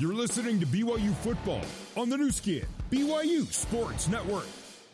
You're listening to BYU Football on the new skin, BYU Sports Network.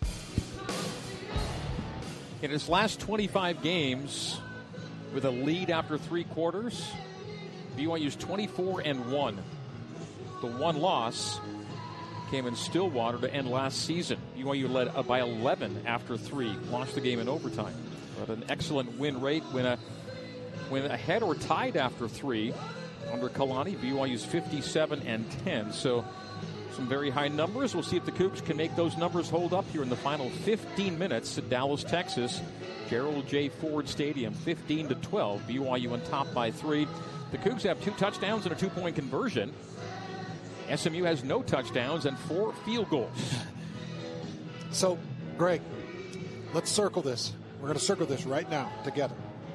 In his last 25 games, with a lead after three quarters, BYU's 24-1. The one loss came in Stillwater to end last season. BYU led by 11 after three, lost the game in overtime. But an excellent win rate when ahead or tied after three. Under Kalani, BYU's 57-10. So some very high numbers. We'll see if the Cougs can make those numbers hold up here in the final 15 minutes at Dallas, Texas. Gerald J. Ford Stadium, 15-12. BYU on top by 3. The Cougs have 2 touchdowns and a 2-point conversion. SMU has no touchdowns and 4 field goals. So, Greg, let's circle this. We're going to circle this right now together.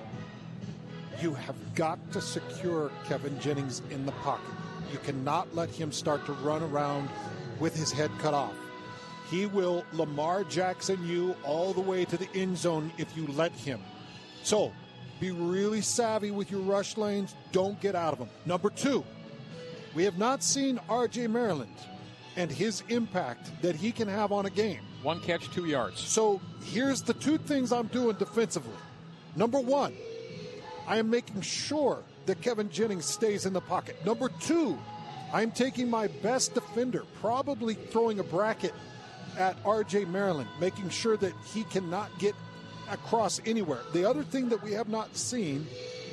You have got to secure Kevin Jennings in the pocket. You cannot let him start to run around with his head cut off. He will Lamar Jackson you all the way to the end zone if you let him. So, be really savvy with your rush lanes. Don't get out of them. Number 2, we have not seen R.J. Maryland and his impact that he can have on a game. 1 catch, 2 yards. So, here's the 2 things I'm doing defensively. Number 1, I am making sure that Kevin Jennings stays in the pocket. Number 2, I'm taking my best defender, probably throwing a bracket at R.J. Maryland, making sure that he cannot get across anywhere. The other thing that we have not seen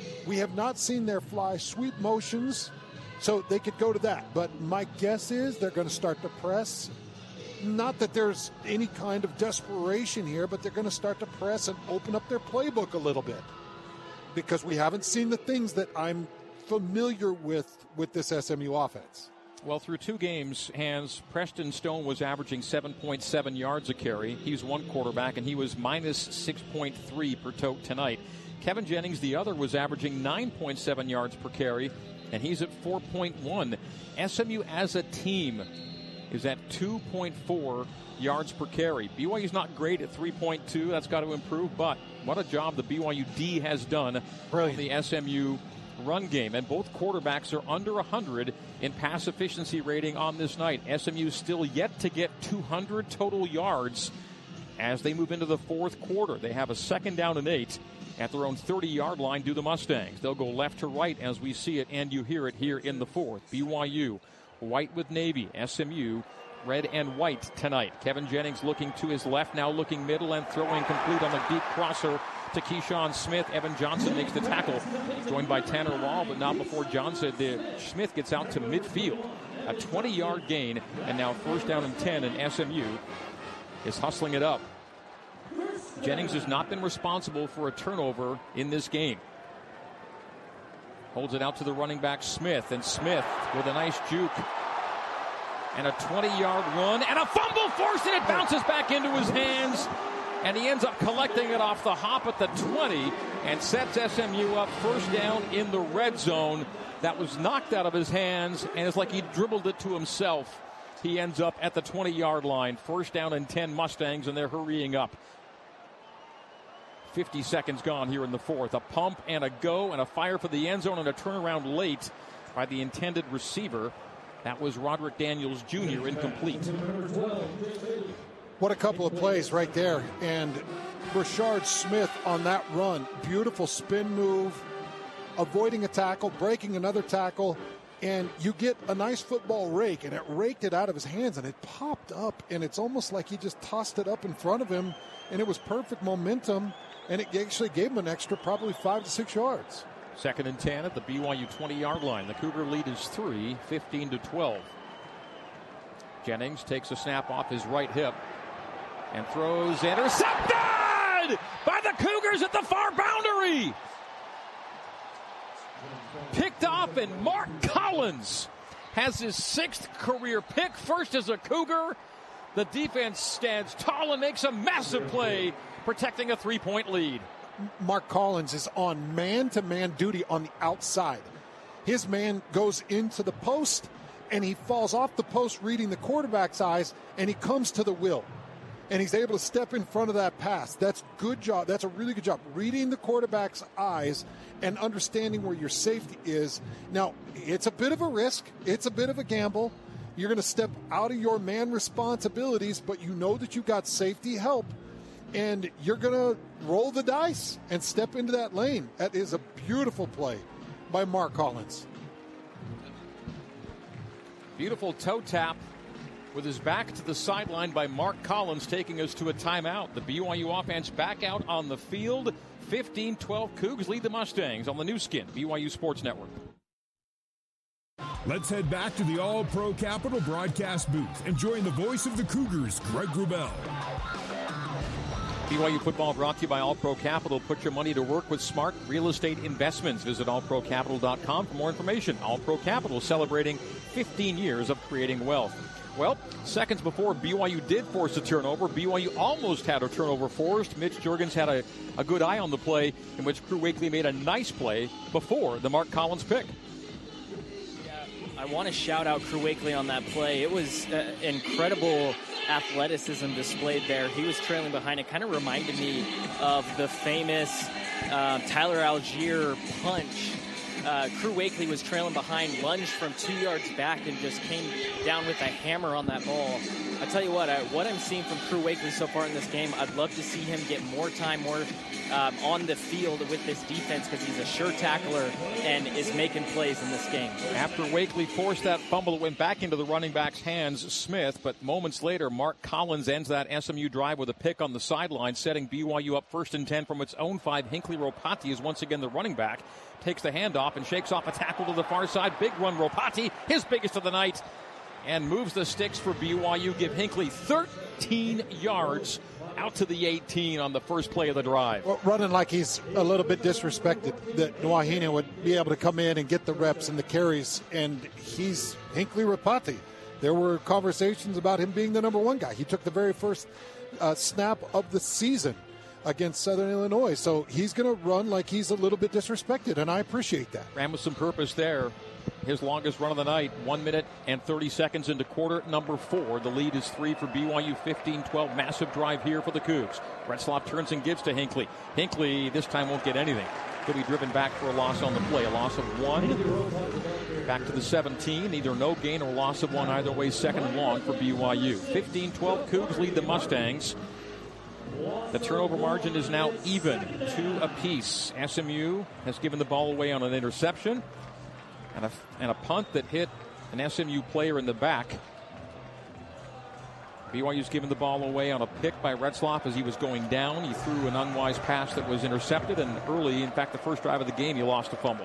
their fly sweep motions, so they could go to that. But my guess is they're going to start to press. Not that there's any kind of desperation here, but they're going to start to press and open up their playbook a little bit, because we haven't seen the things that I'm familiar with this SMU offense. Well, through 2 games, Hans, Preston Stone was averaging 7.7 yards a carry. He's one quarterback, and he was minus 6.3 per tote tonight. Kevin Jennings, the other, was averaging 9.7 yards per carry, and he's at 4.1. SMU as a team is at 2.4 yards per carry. BYU's not great at 3.2. That's got to improve, but what a job the BYU D has done on the SMU run game. And both quarterbacks are under 100 in pass efficiency rating on this night. SMU still yet to get 200 total yards as they move into the fourth quarter. They have a 2nd down and 8 at their own 30-yard line do the Mustangs. They'll go left to right as we see it, and you hear it here in the fourth. BYU, white with navy. SMU, red and white tonight. Kevin Jennings looking to his left, now looking middle and throwing complete on the deep crosser to Keyshawn Smith. Evan Johnson makes the tackle, joined by Tanner Wall, but not before Johnson. Smith gets out to midfield. A 20-yard gain, and now 1st down and 10, and SMU is hustling it up. Jennings has not been responsible for a turnover in this game. Holds it out to the running back Smith, and Smith with a nice juke. And a 20-yard run, and a fumble forced, and it bounces back into his hands. And he ends up collecting it off the hop at the 20 and sets SMU up 1st down in the red zone. That was knocked out of his hands, and it's like he dribbled it to himself. He ends up at the 20-yard line. 1st down and 10 Mustangs, and they're hurrying up. 50 seconds gone here in the fourth. A pump and a go and a fire for the end zone and a turnaround late by the intended receiver. That was Roderick Daniels Jr. incomplete. What a couple of plays right there. And Rashard Smith on that run. Beautiful spin move, avoiding a tackle, breaking another tackle, and you get a nice football rake, and it raked it out of his hands, and it popped up, and it's almost like he just tossed it up in front of him, and it was perfect momentum, and it actually gave him an extra probably 5 to 6 yards. 2nd and 10 at the BYU 20-yard line. The Cougar lead is 3, 15-12. Jennings takes a snap off his right hip and throws, intercepted by the Cougars at the far boundary. Picked off, and Mark Collins has his 6th career pick, first as a Cougar. The defense stands tall and makes a massive play, protecting a 3-point lead. Mark Collins is on man-to-man duty on the outside. His man goes into the post, and he falls off the post reading the quarterback's eyes, and he comes to the wheel. And he's able to step in front of that pass. That's good job. That's a really good job. Reading the quarterback's eyes and understanding where your safety is. Now, it's a bit of a risk. It's a bit of a gamble. You're going to step out of your man responsibilities, but you know that you got safety help, and you're going to roll the dice and step into that lane. That is a beautiful play by Mark Collins. Beautiful toe tap with his back to the sideline by Mark Collins, taking us to a timeout. The BYU offense back out on the field. 15-12 Cougs lead the Mustangs on the new skin, BYU Sports Network. Let's head back to the All-Pro Capital broadcast booth and join the voice of the Cougars, Greg Wrubell. BYU football brought to you by All-Pro Capital. Put your money to work with smart real estate investments. Visit allprocapital.com for more information. All-Pro Capital celebrating 15 years of creating wealth. Well, seconds before BYU did force a turnover, BYU almost had a turnover forced. Mitch Juergens had a good eye on the play in which Crew Wakely made a nice play before the Mark Collins pick. I want to shout out Crew Wakely on that play. It was incredible athleticism displayed there. He was trailing behind. It kind of reminded me of the famous Tyler Algier punch. Crew Wakely was trailing behind, lunged from 2 yards back, and just came down with a hammer on that ball. I tell you what I'm seeing from Crew Wakely so far in this game, I'd love to see him get more time, more on the field with this defense, because he's a sure tackler and is making plays in this game. After Wakely forced that fumble, it went back into the running back's hands, Smith, but moments later, Mark Collins ends that SMU drive with a pick on the sideline, setting BYU up 1st and 10 from its own 5. Hinckley Ropati is once again the running back, takes the handoff and shakes off a tackle to the far side. Big run, Ropati, his biggest of the night, and moves the sticks for BYU. Give Hinckley 13 yards out to the 18 on the first play of the drive. Well, running like he's a little bit disrespected, that Nuahina would be able to come in and get the reps and the carries, and he's Hinckley Ropati. There were conversations about him being the number 1 guy. He took the very first snap of the season against Southern Illinois, so he's going to run like he's a little bit disrespected, and I appreciate that. Ran with some purpose there. His longest run of the night, 1 minute and 30 seconds into quarter number 4. The lead is 3 for BYU, 15-12. Massive drive here for the Cougs. Retzlaff turns and gives to Hinckley. Hinckley this time won't get anything. He'll be driven back for a loss on the play. A loss of 1. Back to the 17. Either no gain or loss of 1. Either way, 2nd and long for BYU. 15-12. Cougs lead the Mustangs. The turnover margin is now even, 2 apiece. SMU has given the ball away on an interception and a punt that hit an SMU player in the back. BYU's given the ball away on a pick by Retzlaff as he was going down. He threw an unwise pass that was intercepted, and early, in fact, the first drive of the game, he lost a fumble.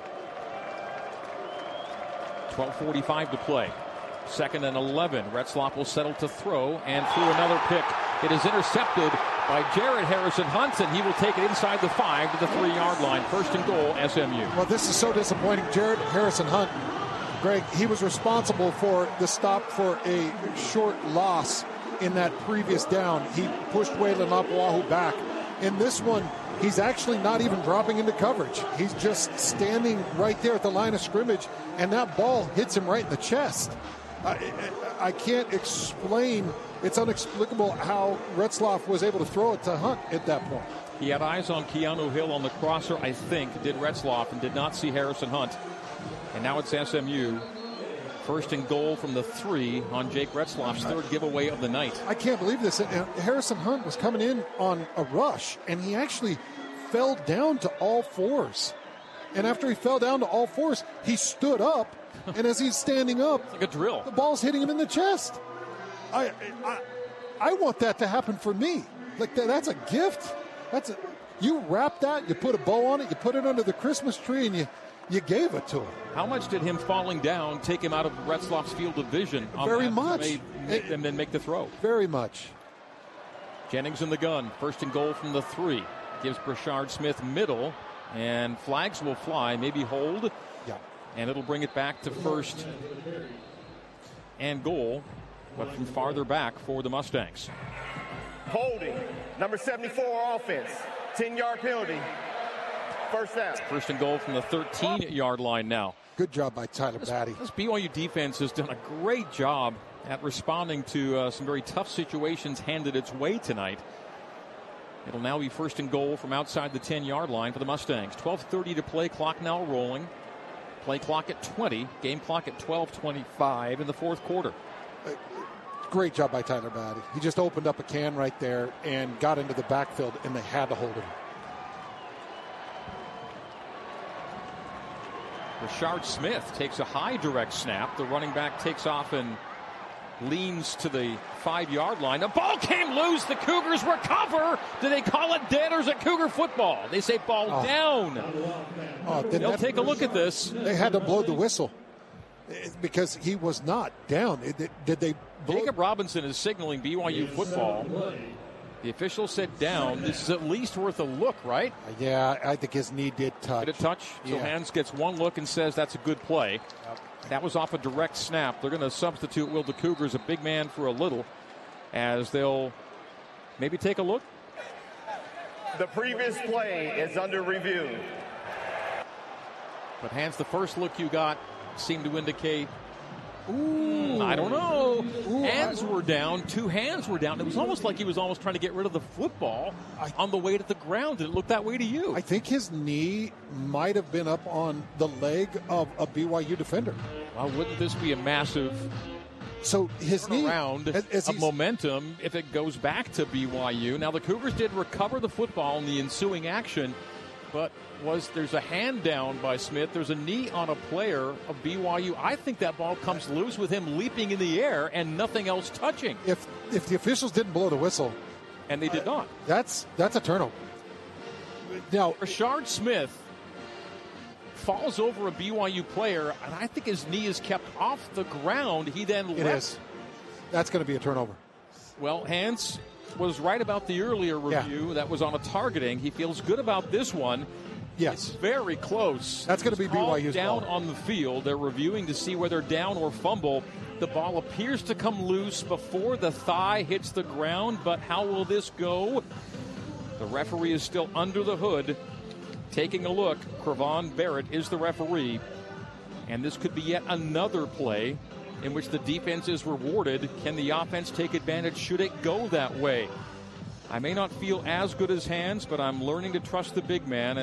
12:45 to play. 2nd and 11. Retzlaff will settle to throw and threw another pick. It is intercepted by Jared Harrison Hunt, and he will take it inside the 5 to the 3-yard line. 1st and goal, SMU. Well, this is so disappointing. Jared Harrison Hunt, Greg, he was responsible for the stop for a short loss in that previous down. He pushed Waylon Lapuahu back. In this one, he's actually not even dropping into coverage. He's just standing right there at the line of scrimmage, and that ball hits him right in the chest. I can't explain. It's inexplicable how Retzlaff was able to throw it to Hunt at that point. He had eyes on Keanu Hill on the crosser, I think, did Retzlaff, and did not see Harrison Hunt. And now it's SMU. 1st and goal from the 3 on Jake Retzlaff's 3rd giveaway of the night. I can't believe this. Harrison Hunt was coming in on a rush, and he actually fell down to all 4s. And after he fell down to all 4s, he stood up, and as he's standing up, it's like a drill. The ball's hitting him in the chest. I want that to happen for me. Like that's a gift. You wrap that, you put a bow on it, you put it under the Christmas tree, and you gave it to him. How much did him falling down take him out of Retzlaff's field of vision? Very much. And then make the throw. Very much. Jennings in the gun. 1st and goal from the 3. Gives Brashard Smith middle, and flags will fly. Maybe hold. Yeah. And it'll bring it back to 1st and goal, but from farther back for the Mustangs. Holding. Number 74 offense. 10-yard penalty. 1st down. 1st and goal from the 13-yard line now. Good job by Tyler Batty. This BYU defense has done a great job at responding to some very tough situations handed its way tonight. It'll now be first and goal from outside the 10-yard line for the Mustangs. 12:30 to play, clock now rolling. Play clock at 20, game clock at 12:25 in the fourth quarter. Great job by Tyler Batty. He just opened up a can right there and got into the backfield, and they had to hold him. Rashard Smith takes a high direct snap. The running back takes off and leans to the 5-yard line. The ball came loose. The Cougars recover. Do they call it dead, or is it Cougar football? They say ball down. They'll take a look at this. They had to blow the whistle because he was not down. Did they blow? Jacob Robinson is signaling BYU football. The official said down. This is at least worth a look, right? Yeah, I think his knee did touch. Did it touch? So Hans gets one look and says that's a good play. Yep. That was off a direct snap. They're going to substitute Will the Cougars, a big man, for a little, as they'll maybe take a look. The previous play is under review. But Hans, the first look you got seemed to indicate, I don't know. Hands were down. 2 hands were down. It was almost like he was almost trying to get rid of the football on the way to the ground. Did it look that way to you? I think his knee might have been up on the leg of a BYU defender. Well, wouldn't this be a massive his knee around of momentum if it goes back to BYU? Now, the Cougars did recover the football in the ensuing action, but there's a hand down by Smith. There's a knee on a player of BYU. I think that ball comes loose with him leaping in the air and nothing else touching. If the officials didn't blow the whistle, and they did not, that's a turnover. Now, Rashard Smith falls over a BYU player, and I think his knee is kept off the ground. He then lets. That's going to be a turnover. Well, Hans was right about the earlier review. That was on a targeting. He feels good about this one. Yes. It's very close. That's going to be BYU's down ball. on the field. They're reviewing to see whether down or fumble. The ball appears to come loose before the thigh hits the ground, but how will this go? The referee is still under the hood, taking a look. Cravon Barrett is the referee, and this could be yet another play in which the defense is rewarded. Can the offense take advantage? Should it go that way? I may not feel as good as Hans, but I'm learning to trust the big man.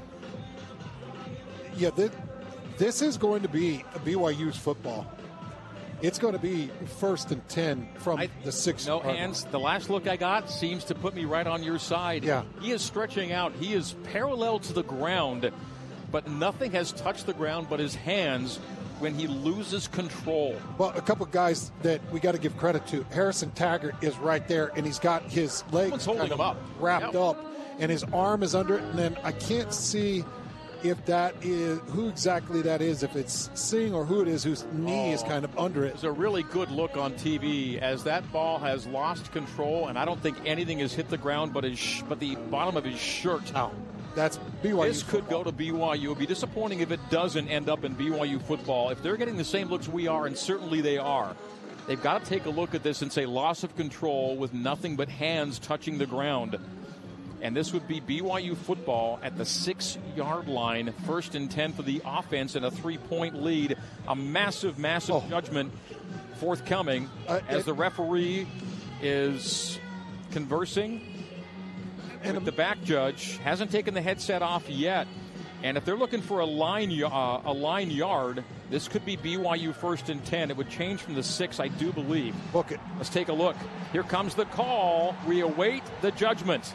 This is going to be a BYU's football. It's going to be 1st and 10 from the 6. No, Hans, the last look I got seems to put me right on your side. Yeah. He is stretching out. He is parallel to the ground, but nothing has touched the ground but his hands when he loses control. Well, a couple of guys that we got to give credit to. Harrison Taggart is right there, and he's got his legs holding him up, wrapped up, and his arm is under it. And then I can't see if that is who exactly that is, if it's Singh or who it is whose knee is kind of under it. It's a really good look on TV as that ball has lost control, and I don't think anything has hit the ground but the bottom of his shirt. Oh, that's BYU. This could go to BYU. It would be disappointing if it doesn't end up in BYU football. If they're getting the same looks we are, and certainly they are, they've got to take a look at this and say loss of control with nothing but hands touching the ground. And this would be BYU football at the 6-yard line, 1st and 10 for the offense, and a 3-point lead. A massive, massive judgment forthcoming as the referee is conversing with the back judge. Hasn't taken the headset off yet. And if they're looking for a line yard, this could be BYU 1st and 10. It would change from the 6, I do believe. Book it. Let's take a look. Here comes the call. We await the judgment.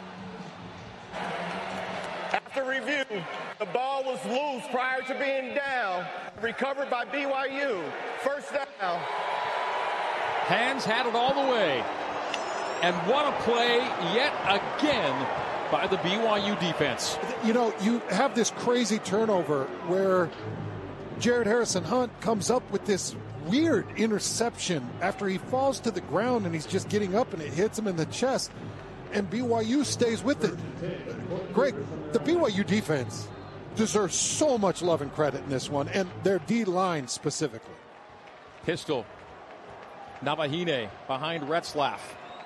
After review, the ball was loose prior to being down. Recovered by BYU. 1st down. Hands had it all the way. And what a play yet again by the BYU defense. You know, you have this crazy turnover where Jared Harrison Hunt comes up with this weird interception after he falls to the ground and he's just getting up and it hits him in the chest. And BYU stays with it. Greg, the BYU defense deserves so much love and credit in this one, and their D-line specifically. Pistol. Navahine behind Retzlaff.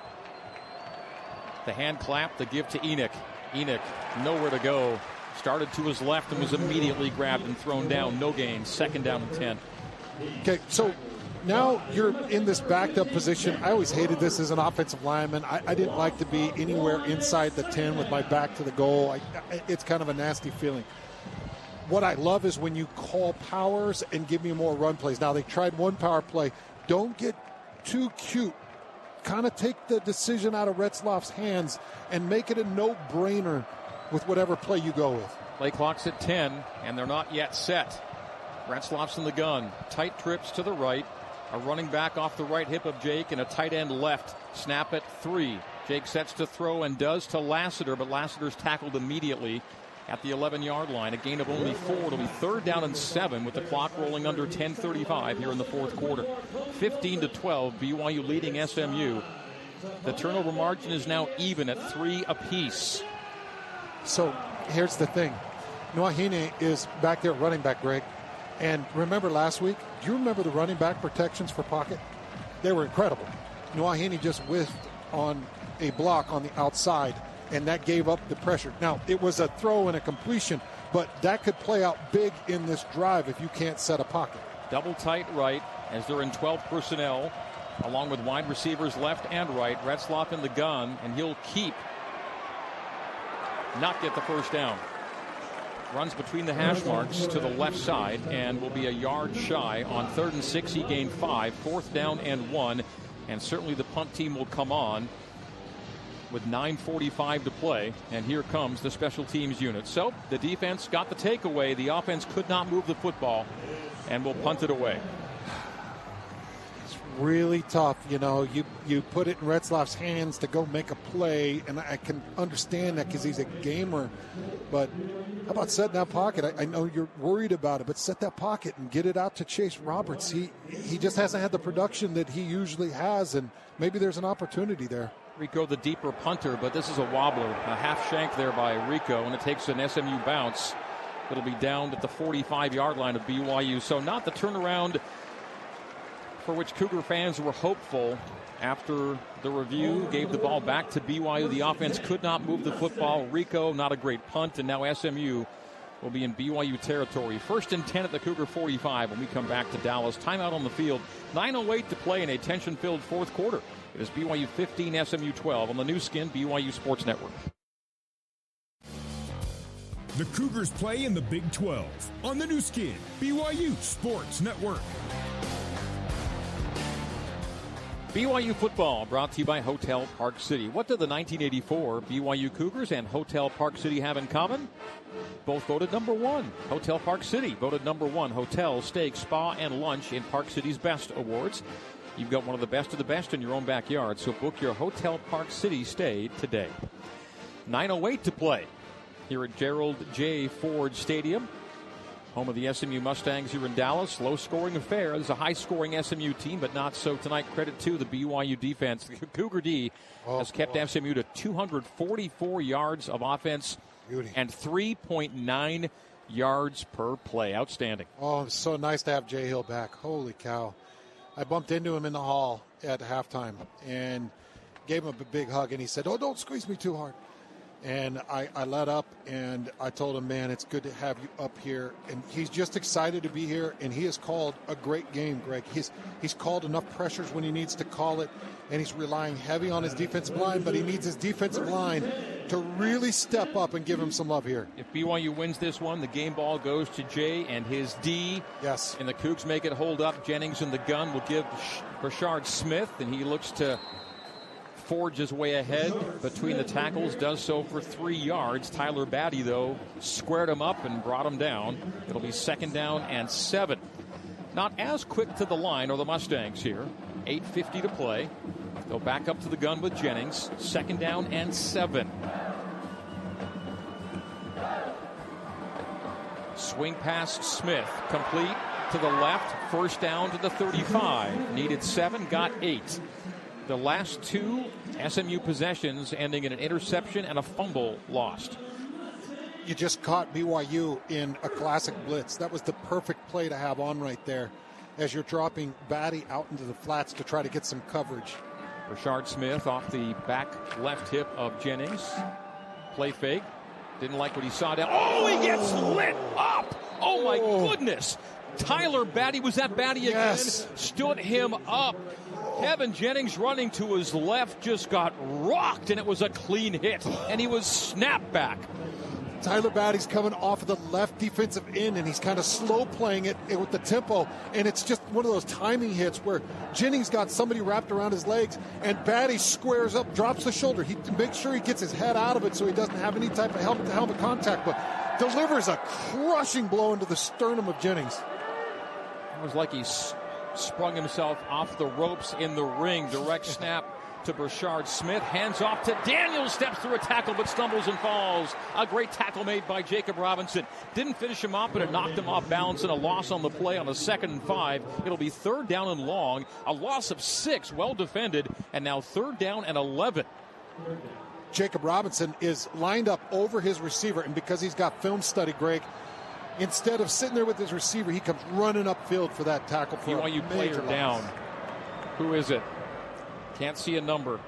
The hand clap, the give to Enoch. Enoch, nowhere to go. Started to his left and was immediately grabbed and thrown down. No gain. 2nd down and 10. Okay, so now you're in this backed up position. I always hated this as an offensive lineman. I didn't like to be anywhere inside the 10 with my back to the goal. It's kind of a nasty feeling. What I love is when you call powers and give me more run plays. Now, they tried one power play. Don't get too cute. Kind of take the decision out of Retzlaff's hands and make it a no-brainer with whatever play you go with. Play clock's at 10, and they're not yet set. Retzlaff's in the gun. Tight trips to the right. A running back off the right hip of Jake and a tight end left. Snap at 3. Jake sets to throw and does to Lassiter, but Lassiter's tackled immediately at the 11-yard line. A gain of only 4. It'll be 3rd down and 7 with the clock rolling under 10:35 here in the fourth quarter. 15-12, BYU leading SMU. The turnover margin is now even at 3 apiece. So here's the thing. Nuahine is back there running back, Greg. And remember last week, do you remember the running back protections for pocket? They were incredible. Nuahine just whiffed on a block on the outside, and that gave up the pressure. Now, it was a throw and a completion, but that could play out big in this drive if you can't set a pocket. Double tight right as they're in 12 personnel, along with wide receivers left and right. Retzlaff in the gun, and he'll not get the first down. Runs between the hash marks to the left side and will be a yard shy on 3rd and 6. He gained 5, 4th down and 1. And certainly the punt team will come on with 9:45 to play. And here comes the special teams unit. So the defense got the takeaway. The offense could not move the football and will punt it away. Really tough, you put it in Retzlaff's hands to go make a play, and I can understand that because he's a gamer, but how about setting that pocket? I know you're worried about it, but set that pocket and get it out to Chase Roberts. He just hasn't had the production that he usually has, and maybe there's an opportunity there. Rico the deeper punter, but this is a wobbler, a half shank there by Rico, and it takes an SMU bounce. It'll be down at the 45-yard line of BYU, so not the turnaround for which Cougar fans were hopeful after the review gave the ball back to BYU. The offense could not move the football. Rico, not a great punt, and now SMU will be in BYU territory. 1st and 10 at the Cougar 45 when we come back to Dallas. Timeout on the field. 9:08 to play in a tension-filled fourth quarter. It is BYU 15, SMU 12 on the new skin, BYU Sports Network. The Cougars play in the Big 12 on the new skin, BYU Sports Network. BYU football brought to you by Hotel Park City. What do the 1984 BYU Cougars and Hotel Park City have in common? Both voted number 1. Hotel Park City voted number 1. Hotel, steak, spa, and lunch in Park City's Best Awards. You've got one of the best in your own backyard, so book your Hotel Park City stay today. 9:08 to play here at Gerald J. Ford Stadium. Home of the SMU Mustangs here in Dallas. Low-scoring affair. There's a high-scoring SMU team, but not so tonight. Credit to the BYU defense. The Cougar D has kept SMU to 244 yards of offense and 3.9 yards per play. Outstanding. Oh, it's so nice to have Jay Hill back. Holy cow. I bumped into him in the hall at halftime and gave him a big hug, and he said, "Oh, don't squeeze me too hard." And I let up, and I told him, man, it's good to have you up here. And he's just excited to be here, and he has called a great game, Greg. He's called enough pressures when he needs to call it, and he's relying heavy on his defensive line, but he needs his defensive line to really step up and give him some love here. If BYU wins this one, the game ball goes to Jay and his D. Yes. And the Cougs make it hold up. Jennings in the gun will give Rashard Smith, and he looks to forge his way ahead between the tackles, does so for 3 yards. Tyler Batty, though, squared him up and brought him down. It'll be 2nd down and 7. Not as quick to the line are the Mustangs here. 8:50 to play. They'll back up to the gun with Jennings. 2nd down and 7. Swing pass Smith, complete to the left. 1st down to the 35. Needed 7, got 8. The last 2 SMU possessions ending in an interception and a fumble lost. You just caught BYU in a classic blitz. That was the perfect play to have on right there as you're dropping Batty out into the flats to try to get some coverage. Rashard Smith off the back left hip of Jennings. Play fake. Didn't like what he saw down. Oh, he gets lit up. Oh, my goodness. Tyler Batty, was that Batty again? Yes. Stood him up. Kevin Jennings running to his left just got rocked, and it was a clean hit, and he was snapped back. Tyler Batty's coming off of the left defensive end, and he's kind of slow playing it with the tempo, and it's just one of those timing hits where Jennings got somebody wrapped around his legs, and Batty squares up, drops the shoulder. He makes sure he gets his head out of it so he doesn't have any type of helmet-to-helmet contact, but delivers a crushing blow into the sternum of Jennings. It was like he sprung himself off the ropes in the ring. Direct snap to Brashard Smith. Hands off to Daniels. Steps through a tackle but stumbles and falls. A great tackle made by Jacob Robinson. Didn't finish him off, but it knocked him off balance, and a loss on the play on a 2nd and 5. It'll be 3rd down and long. A loss of 6. Well defended. And now 3rd down and 11. Jacob Robinson is lined up over his receiver, and because he's got film study, Greg, instead of sitting there with his receiver, he comes running upfield for that tackle. For BYU player down. Who is it? Can't see a number.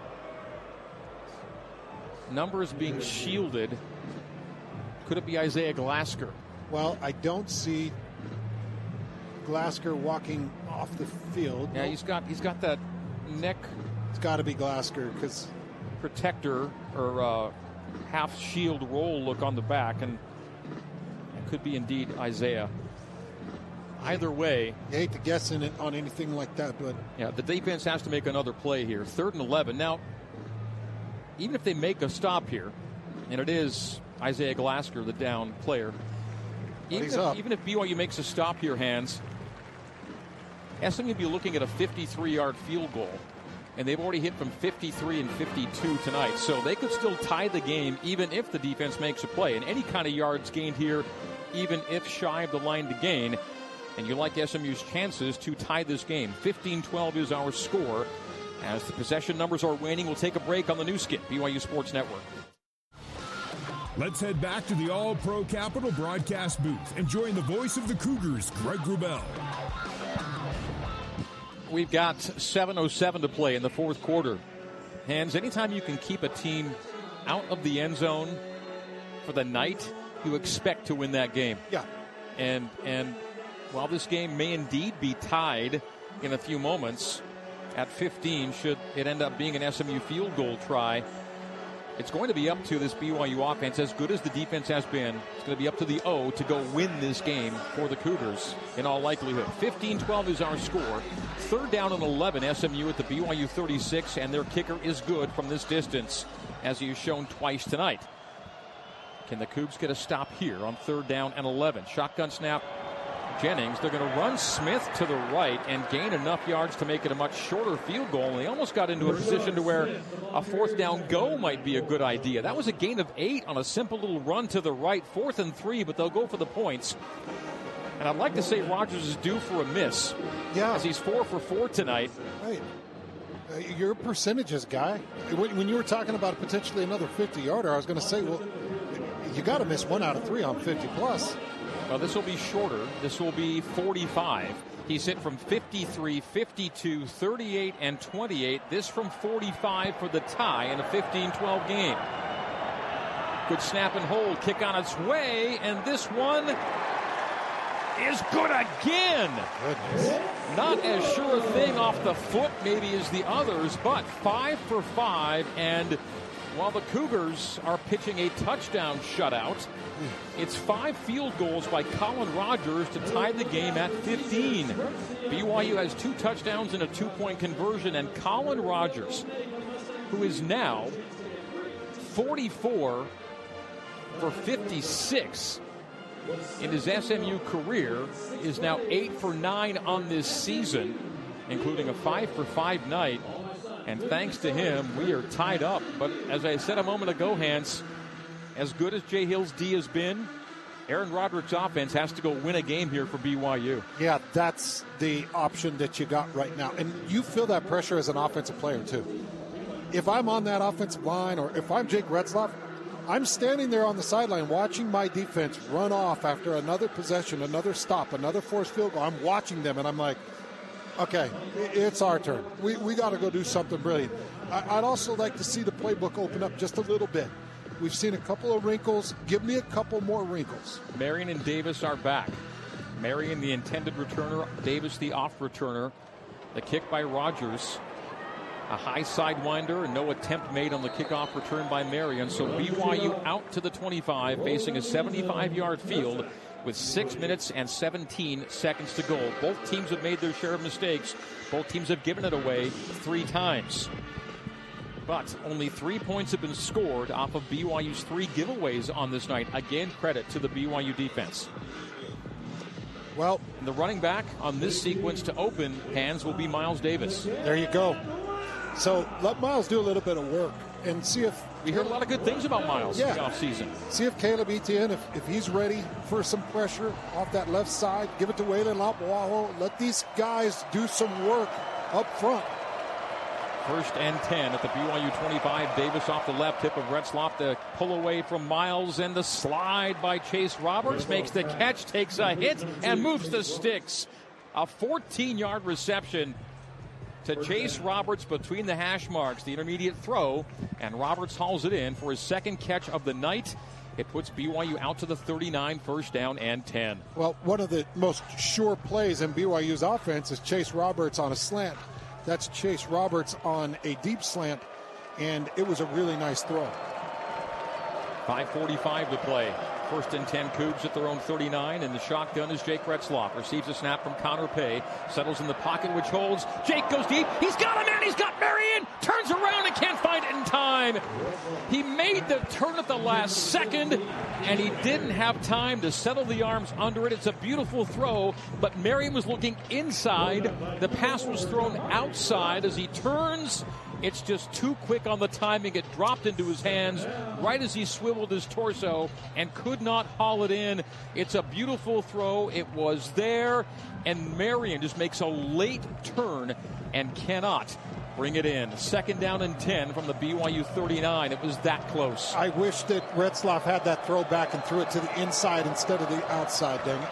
Number is being shielded. Could it be Isaiah Glasker? Well, I don't see Glasker walking off the field. Yeah, he's got that neck. It's got to be Glasker because protector or half shield roll look on the back, and it could be indeed Isaiah. Either way, you hate to guess in it on anything like that, but yeah, the defense has to make another play here. 3rd and 11. Now, even if they make a stop here, and it is Isaiah Glasker, the down player, even if BYU makes a stop here, Hans, SMU will be looking at a 53-yard field goal, and they've already hit from 53 and 52 tonight, so they could still tie the game even if the defense makes a play. And any kind of yards gained here, even if shy of the line to gain, and you like SMU's chances to tie this game. 15-12 is our score. As the possession numbers are waning, we'll take a break on the new skip, BYU Sports Network. Let's head back to the All-Pro Capital broadcast booth and join the voice of the Cougars, Greg Wrubell. We've got 7:07 to play in the 4th quarter. Hans, anytime you can keep a team out of the end zone for the night, you expect to win that game. Yeah. And while this game may indeed be tied in a few moments at 15, should it end up being an SMU field goal try, it's going to be up to this BYU offense. As good as the defense has been, it's going to be up to the O to go win this game for the Cougars in all likelihood. 15-12 is our score. 3rd down and 11, SMU at the BYU 36, and their kicker is good from this distance, as he has shown twice tonight. Can the Cougs get a stop here on 3rd down and 11? Shotgun snap. Jennings, they're going to run Smith to the right and gain enough yards to make it a much shorter field goal. And they almost got into a position to where a 4th down go might be a good idea. That was a gain of 8 on a simple little run to the right. 4th and 3, but they'll go for the points. And I'd like to say Rogers is due for a miss. Yeah. As he's 4 for 4 tonight. Right. You're a percentages guy. When you were talking about potentially another 50-yarder, I was going to say, well, you got to miss 1 out of 3 on 50-plus. Well, this will be shorter. This will be 45. He's hit from 53, 52, 38, and 28. This from 45 for the tie in a 15-12 game. Good snap and hold. Kick on its way, and this one is good again. Goodness. Not as sure a thing off the foot maybe as the others, but 5 for 5, and while the Cougars are pitching a touchdown shutout, it's 5 field goals by Colin Rogers to tie the game at 15. BYU has 2 touchdowns and a 2-point conversion, and Colin Rogers, who is now 44 for 56 in his SMU career, is now 8 for 9 on this season, including a 5 for 5 night. And thanks to him, we are tied up. But as I said a moment ago, Hans, as good as Jay Hill's D has been, Aaron Roderick's offense has to go win a game here for BYU. Yeah, that's the option that you got right now. And you feel that pressure as an offensive player, too. If I'm on that offensive line, or if I'm Jake Retzlaff, I'm standing there on the sideline watching my defense run off after another possession, another stop, another forced field goal. I'm watching them, and I'm like, okay, it's our turn. We got to go do something brilliant. I'd also like to see the playbook open up just a little bit. We've seen a couple of wrinkles. Give me a couple more wrinkles. Marion and Davis are back. Marion, the intended returner. Davis, the off returner. The kick by Rogers. A high sidewinder, and no attempt made on the kickoff return by Marion. So BYU out to the 25, facing a 75-yard field with 6 minutes and 17 seconds to go. Both teams have made their share of mistakes. Both teams have given it away 3 times. But only 3 points have been scored off of BYU's 3 giveaways on this night. Again, credit to the BYU defense. Well, the running back on this sequence to open hands will be Miles Davis. There you go. So let Miles do a little bit of work and see if... We heard a lot of good things about Miles this offseason. See if Caleb Etienne, if he's ready for some pressure off that left side. Give it to Waylon Lapuaho. Let these guys do some work up front. 1st and 10 at the BYU 25. Davis off the left hip of Retzlaff. The pull away from Miles, and the slide by Chase Roberts. Makes the catch, takes a hit, and moves the sticks. A 14-yard reception to Chase Roberts between the hash marks. The intermediate throw, and Roberts hauls it in for his 2nd catch of the night. It puts BYU out to the 39, 1st down and 10. Well, one of the most sure plays in BYU's offense is Chase Roberts on a slant. That's Chase Roberts on a deep slant, and it was a really nice throw. 5:45 to play. 1st and 10 Cougs at their own 39, and the shotgun is Jake Retzlaff. Receives a snap from Connor Pay. Settles in the pocket, which holds. Jake goes deep. He's got a man. He's got Marion. Turns around and can't find it in time. He made the turn at the last second, and he didn't have time to settle the arms under it. It's a beautiful throw, but Marion was looking inside. The pass was thrown outside as he turns. It's just too quick on the timing. It dropped into his hands right as he swiveled his torso and could not haul it in. It's a beautiful throw. It was there, and Marion just makes a late turn and cannot bring it in. 2nd down and 10 from the BYU 39. It was that close. I wish that Retzlaff had that throw back and threw it to the inside instead of the outside, dang it.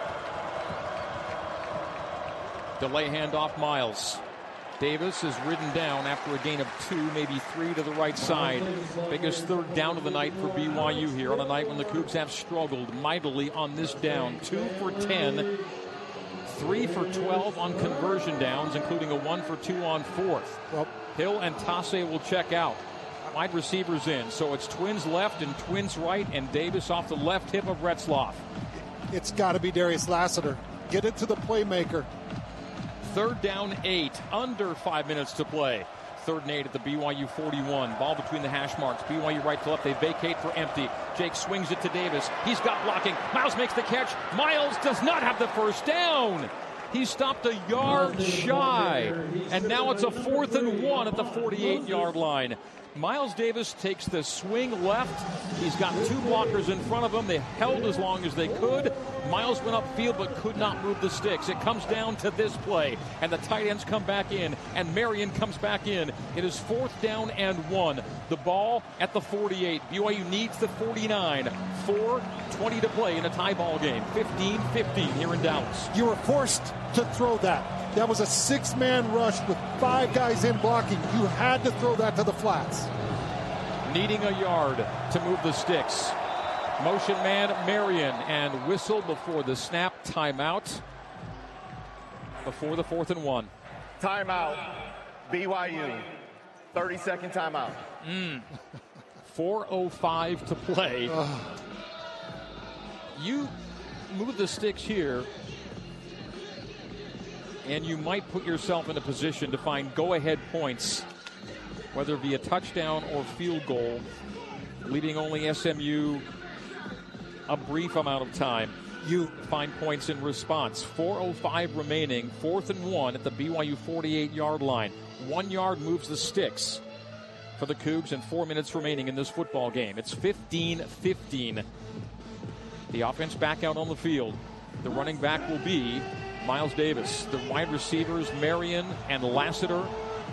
Delay handoff, Miles. Davis is ridden down after a gain of 2, maybe 3 to the right side. Biggest 3rd down of the night for BYU here on a night when the Cougs have struggled mightily on this down. 2 for 10, 3 for 12 on conversion downs, including a 1 for 2 on 4th. Well, Hill and Tasse will check out. Wide receivers in, so it's twins left and twins right, and Davis off the left hip of Retzlaff. It's got to be Darius Lassiter. Get it to the playmaker. 3rd down 8, under 5 minutes to play. 3rd and 8 at the BYU 41. Ball between the hash marks. BYU right to left. They vacate for empty. Jake swings it to Davis. He's got blocking. Miles makes the catch. Miles does not have the 1st down. He stopped a yard shy. And now it's a 4th and 1 at the 48-yard line. Miles Davis takes the swing left. He's got 2 blockers in front of him. They held as long as they could. Miles went upfield but could not move the sticks. It comes down to this play, and the tight ends come back in, and Marion comes back in. It is 4th down and 1. The ball at the 48. BYU needs the 49. 4:20 to play in a tie ball game. 15-15 here in Dallas. You were forced to throw that. That was a 6-man rush with 5 guys in blocking. You had to throw that to the flats. Needing a yard to move the sticks. Motion man Marion, and whistle before the snap. Timeout before the 4th and 1. Timeout. BYU. 30-second timeout. 4:05 to play. You move the sticks here, and you might put yourself in a position to find go-ahead points, whether it be a touchdown or field goal, leaving only SMU a brief amount of time. You find points in response. 4:05 remaining, 4th and 1 at the BYU 48-yard line. 1 yard moves the sticks for the Cougs, and 4 minutes remaining in this football game. It's 15-15. The offense back out on the field. The running back will be Miles Davis. The wide receivers, Marion and Lassiter.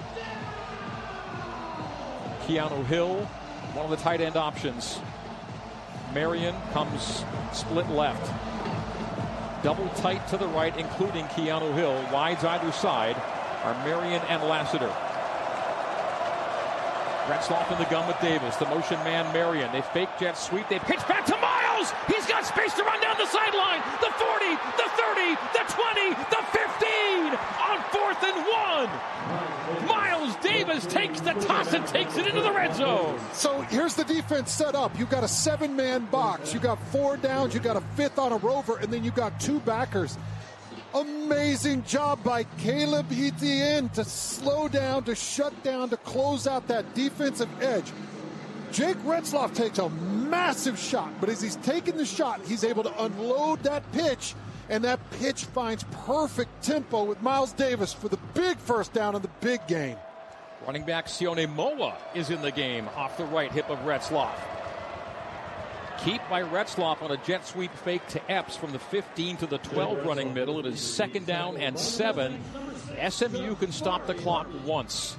Keanu Hill, one of the tight end options. Marion comes split left. Double tight to the right, including Keanu Hill. Wides either side are Marion and Lassiter. Retzlaff in the gun with Davis. The motion man, Marion. They fake jet sweep. They pitch back to Miles. He's got space to run down the sideline. The 40, the 30, the 20, the 15 on 4th and 1. Miles Davis takes the toss and takes it into the red zone. So here's the defense set up. You've got a 7-man box. You got 4 downs. You got a 5th on a rover, and then you got 2 backers. Amazing job by Caleb Etienne to slow down, to shut down, to close out that defensive edge. Jake Retzlaff takes a massive shot, but as he's taking the shot, he's able to unload that pitch, and that pitch finds perfect tempo with Miles Davis for the big first down in the big game. Running back Sione Moa is in the game off the right hip of Retzlaff. Keep by Retzlaff on a jet sweep fake to Epps from the 15 to the 12 running middle. It is 2nd down and 7. SMU can stop the clock once.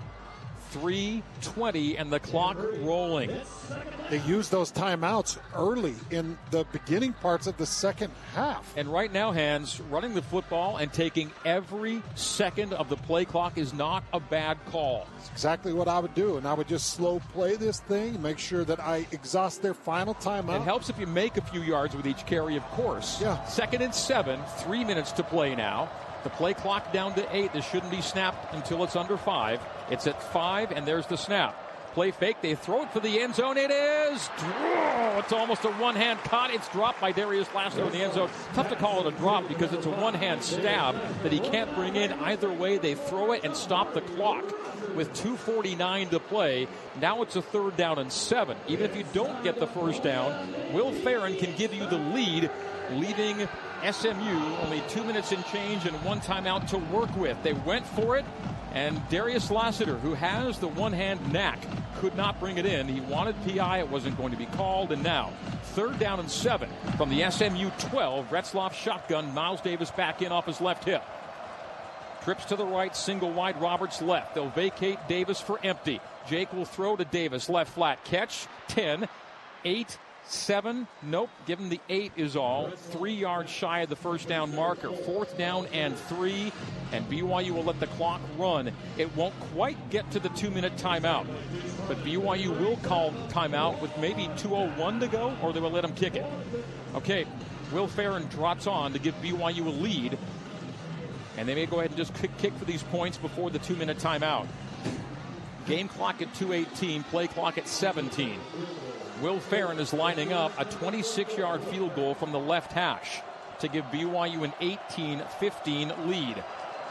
3:20 and the clock rolling. They used those timeouts early in the beginning parts of the second half. And right now, Hans, running the football and taking every second of the play clock is not a bad call. It's exactly what I would do, and I would just slow play this thing, make sure that I exhaust their final timeout. It helps if you make a few yards with each carry, of course. Yeah. 2nd and 7, 3 minutes to play now. The play clock down to 8. This shouldn't be snapped until it's under 5. It's at 5, and there's the snap. Play fake. They throw it for the end zone. It is. It's almost a one-hand cut. It's dropped by Darius Lassiter in the end zone. Tough to call it a drop because it's a one-hand stab that he can't bring in. Either way, they throw it and stop the clock with 2:49 to play. Now it's a 3rd down and 7. Even if you don't get the first down, Will Farron can give you the lead, leaving SMU only 2 minutes and change and 1 timeout to work with. They went for it, and Darius Lassiter, who has the one-hand knack, could not bring it in. He wanted PI. It wasn't going to be called. And now, 3rd down and 7 from the SMU 12. Retzlaff shotgun. Miles Davis back in off his left hip. Trips to the right, single wide, Roberts left. They'll vacate Davis for empty. Jake will throw to Davis, left flat. Catch, 10, 8, 7, nope, give him the 8 is all. 3 yards shy of the first down marker. 4th down and 3, and BYU will let the clock run. It won't quite get to the 2-minute timeout, but BYU will call timeout with maybe 2:01 to go, or they will let him kick it. Okay, Will Farron drops on to give BYU a lead, and they may go ahead and just kick for these points before the 2-minute timeout. Game clock at 2:18, play clock at 17. Will Farron is lining up a 26-yard field goal from the left hash to give BYU an 18-15 lead.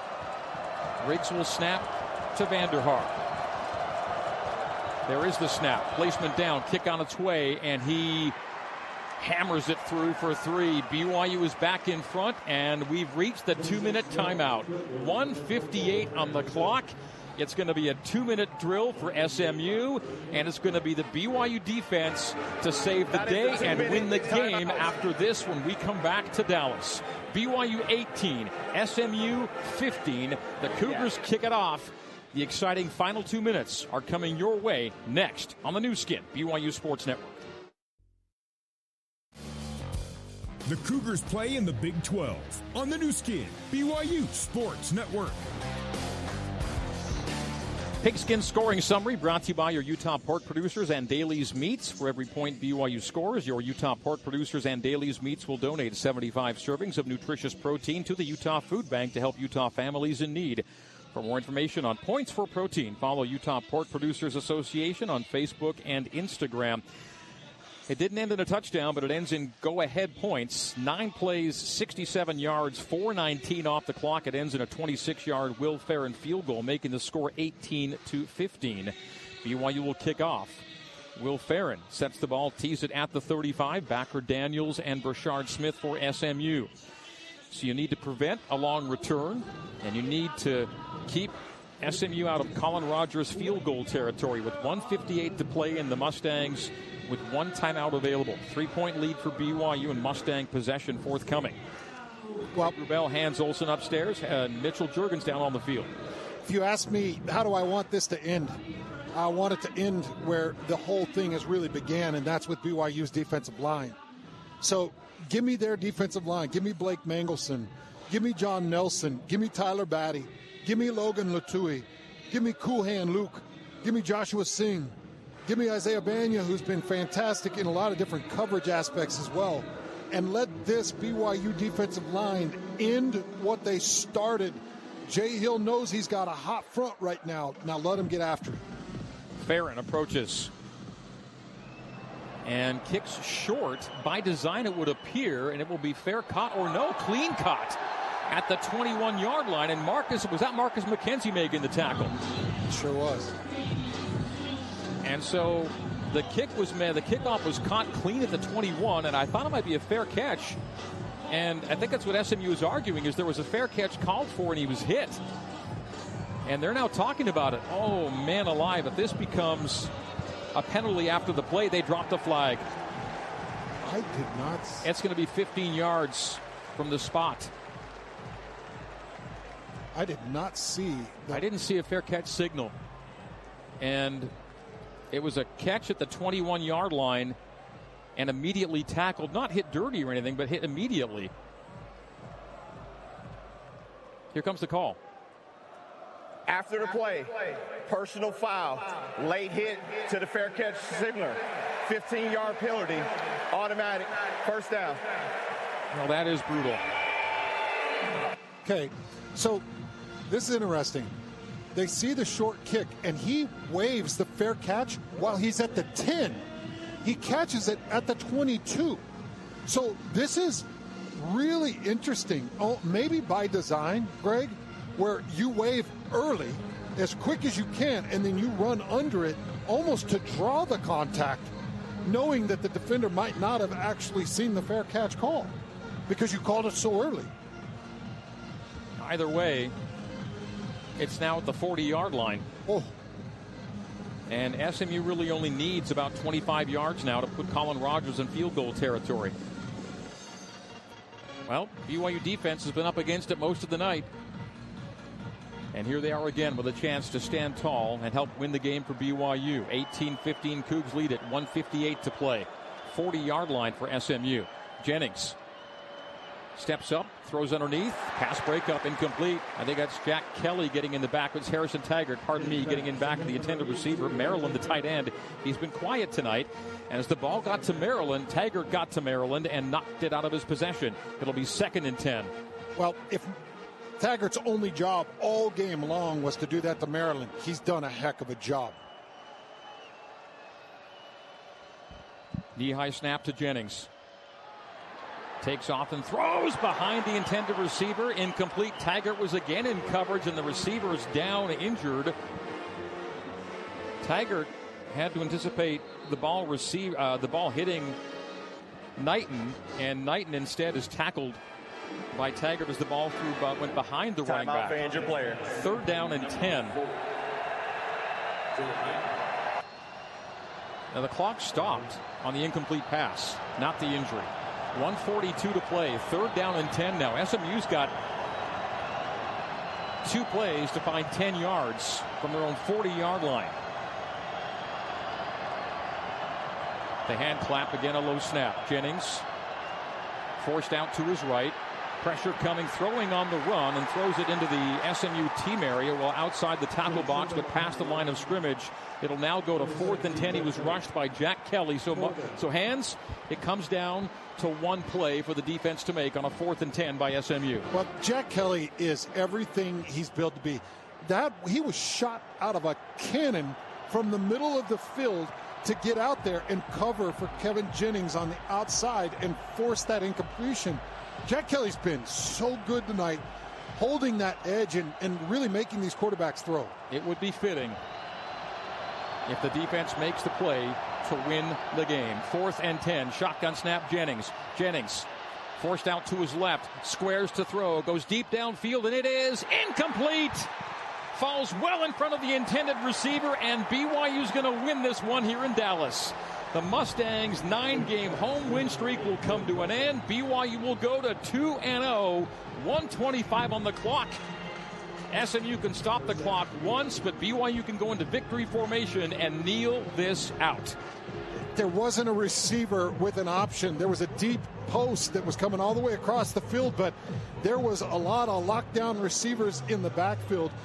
Riggs will snap to Vanderhaar. There is the snap. Placement down, kick on its way, and he hammers it through for 3. BYU is back in front, and we've reached the 2-minute timeout. 1:58 on the clock. It's going to be a 2-minute drill for SMU, and it's going to be the BYU defense to save the day and win the game after this when we come back to Dallas. BYU 18, SMU 15. The Cougars kick it off. The exciting final 2 minutes are coming your way next on the new skin, BYU Sports Network. The Cougars play in the Big 12 on the new skin, BYU Sports Network. Pigskin scoring summary brought to you by your Utah Pork Producers and Dailies Meats. For every point BYU scores, your Utah Pork Producers and Dailies Meats will donate 75 servings of nutritious protein to the Utah Food Bank to help Utah families in need. For more information on points for protein, follow Utah Pork Producers Association on Facebook and Instagram. It didn't end in a touchdown, but it ends in go-ahead points. 9 plays, 67 yards, 4:19 off the clock. It ends in a 26-yard Will Farron field goal, making the score 18-15. BYU will kick off. Will Farron sets the ball, tees it at the 35. Backer Daniels and Brashard Smith for SMU. So you need to prevent a long return, and you need to keep SMU out of Colin Rogers' field goal territory with 1:58 to play in the Mustangs with 1 timeout available. 3-point lead for BYU and Mustang possession forthcoming. Well, Rubel hands Olsen upstairs and Mitchell Juergens down on the field. If you ask me, how do I want this to end? I want it to end where the whole thing has really began, and that's with BYU's defensive line. So give me their defensive line. Give me Blake Mangelson. Give me John Nelson. Give me Tyler Batty. Give me Logan Latui. Give me Cool Hand Luke. Give me Joshua Singh. Give me Isaiah Banya, who's been fantastic in a lot of different coverage aspects as well. and let this BYU defensive line end what they started. Jay Hill knows he's got a hot front right now. Now let him get after it. Farron approaches and kicks short. By design, it would appear, and it will be fair caught or no, clean caught at the 21-yard line. And Marcus McKenzie making the tackle? It sure was. And so the kickoff was caught clean at the 21, and I thought it might be a fair catch. And I think that's what SMU is arguing, is there was a fair catch called for and he was hit. And they're now talking about it. Oh, man alive, if this becomes a penalty after the play, they drop the flag. I did not. It's going to be 15 yards from the spot. I did not see. I didn't see a fair catch signal. And it was a catch at the 21-yard line and immediately tackled, not hit dirty or anything, but hit immediately. Here comes the call. After the play, personal foul, late hit to the fair catch signaler, 15-yard penalty, automatic, first down. Well, that is brutal. Okay, so this is interesting. They see the short kick, and he waves the fair catch while he's at the 10. He catches it at the 22. So this is really interesting. Oh, maybe by design, Greg, where you wave early as quick as you can, and then you run under it almost to draw the contact, knowing that the defender might not have actually seen the fair catch call because you called it so early. Either way, it's now at the 40-yard line. Oh. And SMU really only needs about 25 yards now to put Colin Rogers in field goal territory. Well, BYU defense has been up against it most of the night. And here they are again with a chance to stand tall and help win the game for BYU. 18-15, Cougs lead it, 1:58 to play. 40-yard line for SMU. Jennings steps up, throws underneath, pass breakup, incomplete. I think that's Jack Kelly getting in the back. It's Harrison Taggart, getting in back of the intended receiver. Maryland, the tight end. He's been quiet tonight. And as the ball got to Maryland, Taggart got to Maryland and knocked it out of his possession. It'll be 2nd and 10. Well, if Taggart's only job all game long was to do that to Maryland, he's done a heck of a job. Knee-high snap to Jennings. Takes off and throws behind the intended receiver. Incomplete. Taggart was again in coverage, and the receiver is down, injured. Taggart had to anticipate the ball hitting Knighton, and Knighton instead is tackled by Taggart as the ball went behind the running back. Injured player. 3rd down and 10. Now the clock stopped on the incomplete pass, not the injury. 1:42 to play. 3rd down and 10 now. SMU's got 2 plays to find 10 yards from their own 40-yard line. The hand clap again, a low snap. Jennings forced out to his right. Pressure coming, throwing on the run, and throws it into the SMU team area while outside the tackle box, but past the line of scrimmage. It'll now go to 4th and 10. He was rushed by Jack Kelly. So hands, it comes down to 1 play for the defense to make on a 4th and 10 by SMU. Well, Jack Kelly is everything he's built to be. He was shot out of a cannon from the middle of the field to get out there and cover for Kevin Jennings on the outside and force that incompletion. Jack Kelly's been so good tonight, holding that edge and really making these quarterbacks throw. It would be fitting if the defense makes the play to win the game. 4th and 10, shotgun snap, Jennings. Jennings forced out to his left, squares to throw, goes deep downfield, and it is incomplete. Falls well in front of the intended receiver, and BYU's going to win this one here in Dallas. The Mustangs' 9-game home win streak will come to an end. BYU will go to 2-0, 1:25 on the clock. SMU can stop the clock once, but BYU can go into victory formation and kneel this out. There wasn't a receiver with an option. There was a deep post that was coming all the way across the field, but there was a lot of lockdown receivers in the backfield.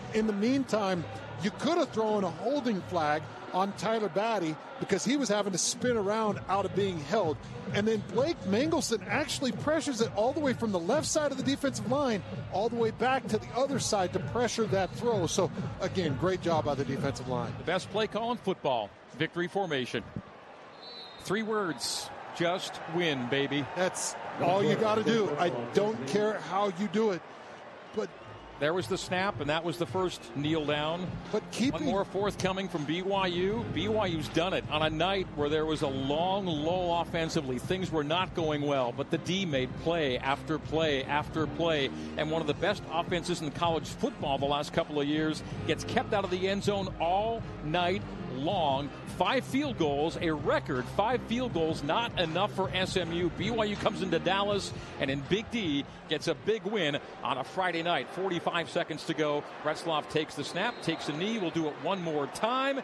In the meantime, you could have thrown a holding flag on Tyler Batty because he was having to spin around out of being held. And then Blake Mangelson actually pressures it all the way from the left side of the defensive line all the way back to the other side to pressure that throw. So, again, great job by the defensive line. The best play call in football, victory formation. 3 words, just win, baby. That's all you got to do. I don't care how you do it. But there was the snap, and that was the first kneel down. But one more forthcoming from BYU. BYU's done it on a night where there was a long lull offensively. Things were not going well, but the D made play after play after play. And one of the best offenses in college football the last couple of years gets kept out of the end zone all night long. 5 field goals, a record 5 field goals, not enough for SMU. BYU comes into Dallas and in Big D gets a big win on a Friday night. 45 seconds to go. Retzlaff takes the snap, takes a knee. We'll do it one more time.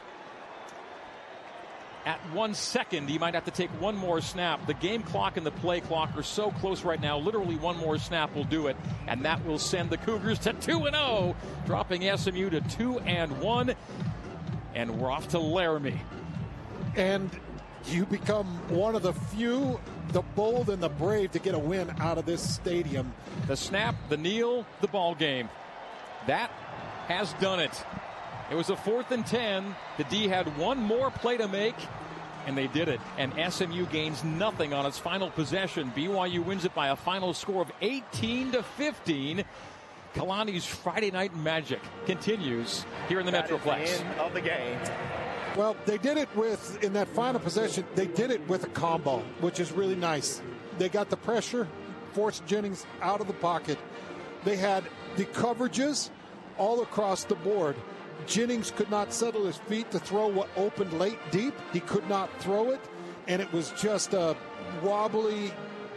At 1 second, he might have to take one more snap. The game clock and the play clock are so close right now. Literally one more snap will do it, and that will send the Cougars to 2-0, dropping SMU to 2-1. And we're off to Laramie. And you become one of the few, the bold and the brave, to get a win out of this stadium. The snap, the kneel, the ball game. That has done it. It was a 4th and 10. The D had one more play to make, and they did it. And SMU gains nothing on its final possession. BYU wins it by a final score of 18-15. Kalani's Friday night magic continues here in the Metroplex. The end of the game. Well, they did it in that final possession, they did it with a combo, which is really nice. They got the pressure, forced Jennings out of the pocket. They had the coverages all across the board. Jennings could not settle his feet to throw what opened late deep. He could not throw it, and it was just a wobbly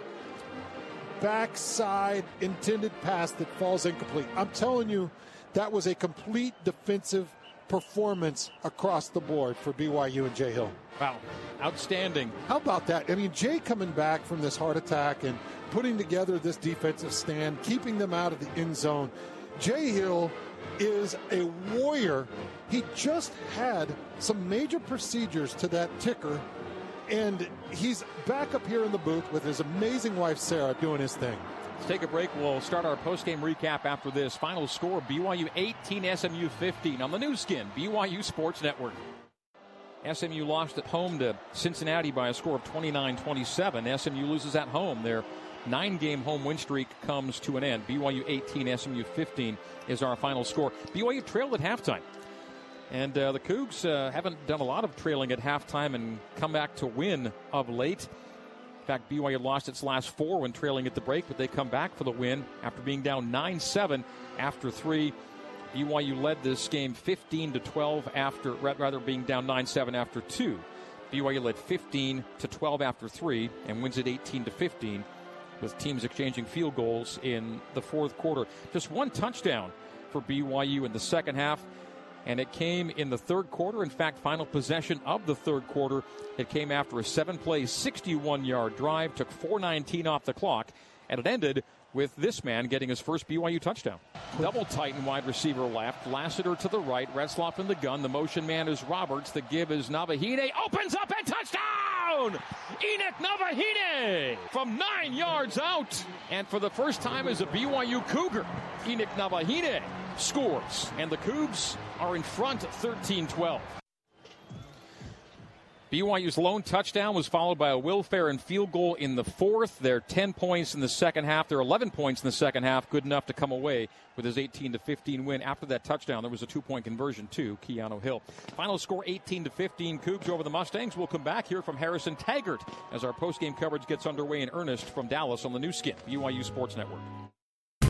backside intended pass that falls incomplete. I'm telling you, that was a complete defensive performance across the board for BYU and Jay Hill. Wow, outstanding. How about that? I mean, Jay coming back from this heart attack and putting together this defensive stand, keeping them out of the end zone. Jay Hill is a warrior. He just had some major procedures to that ticker, and he's back up here in the booth with his amazing wife, Sarah, doing his thing. Let's take a break. We'll start our post-game recap after this. Final score, BYU 18, SMU 15 on the new skin, BYU Sports Network. SMU lost at home to Cincinnati by a score of 29-27. SMU loses at home. Their 9-game home win streak comes to an end. BYU 18, SMU 15 is our final score. BYU trailed at halftime. And the Cougs haven't done a lot of trailing at halftime and come back to win of late. In fact, BYU lost its last 4 when trailing at the break, but they come back for the win after being down 9-7 after 3. BYU led this game 15-12 after, rather being down 9-7 after 2. BYU led 15-12 after 3 and wins it 18-15 with teams exchanging field goals in the fourth quarter. Just one touchdown for BYU in the second half, and it came in the third quarter. In fact, final possession of the third quarter, it came after a 7-play, 61-yard drive, took 4:19 off the clock, and it ended with this man getting his first BYU touchdown. Double Titan wide receiver left, Lassiter to the right, Retzlaff in the gun. The motion man is Roberts. The give is Navahine. Opens up and touchdown! Enoch Navahine from 9 yards out. And for the first time as a BYU Cougar, Enoch Navahine scores. And the Cougs are in front 13-12. BYU's lone touchdown was followed by a Will Ferrin field goal in the fourth. They're 10 points in the second half. They're 11 points in the second half. Good enough to come away with his 18-15 win. After that touchdown, there was a 2-point conversion to Keanu Hill. Final score 18-15. Cougs over the Mustangs. We'll come back here from Harrison Taggart as our postgame coverage gets underway in earnest from Dallas on the new skin, BYU Sports Network.